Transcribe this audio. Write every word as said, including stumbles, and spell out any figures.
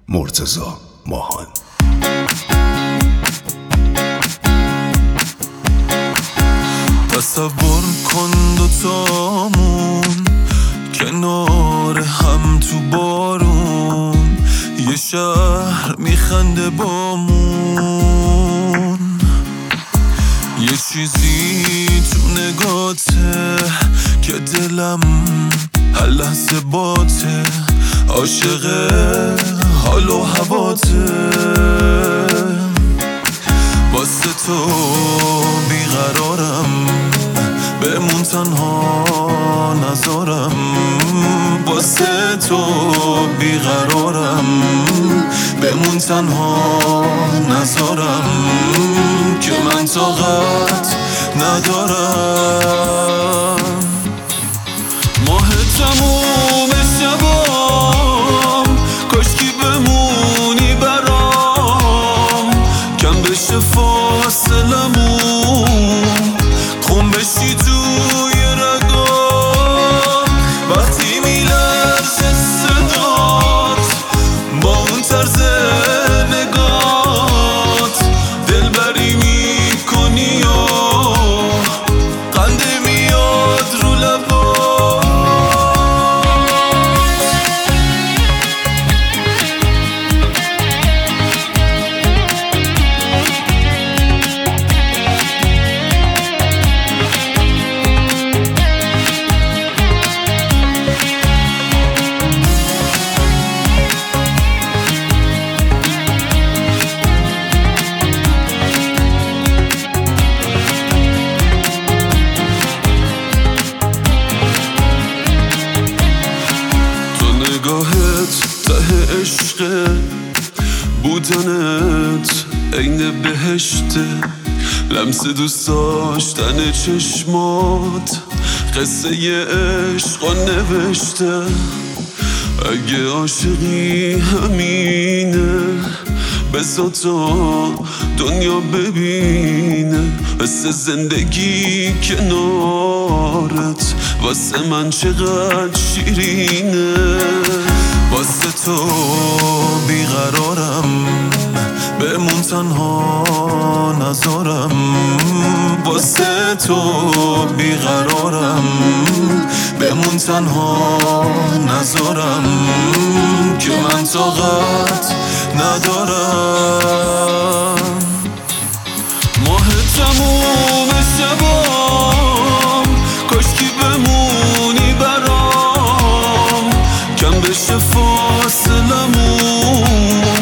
مرتضی ماهان. تصور کن دوتامون کنار هم تو بارون، یه شهر میخنده بامون، یه چیزی تو نگاته که دلم هر لحظه باته، عاشق حال و هواته، واسه تو بیقرارم، بمون تنها نذارم، واسه تو بیقرارم، بمون تنها نذارم، که من طاقت ندارم. ماه تموم شبام کاشکی بمونی برام، کم بشه فاصلمون، خون بشی توی رگام، وقتی میلرزه صدات با اون طرز نگات، دلبری میکنی و خنده میاد رو لبات. نگاهت ته عشقه، بودنت عین بهشته، لمس دوست داشتن چشمات قصه ی عشق نوشته. اگه عاشقی همینه بذار تا دنیا ببینه، حس زندگی کنارت واسه من چقدر شیرینه، واسه تو بیقرارم، بمون تنها نذارم، واسه تو بیقرارم، بمون تنها نذارم، که من طاقت ندارم. ماه تموم شبام کاشکی بمونی برام، کم بشه فاصلمون،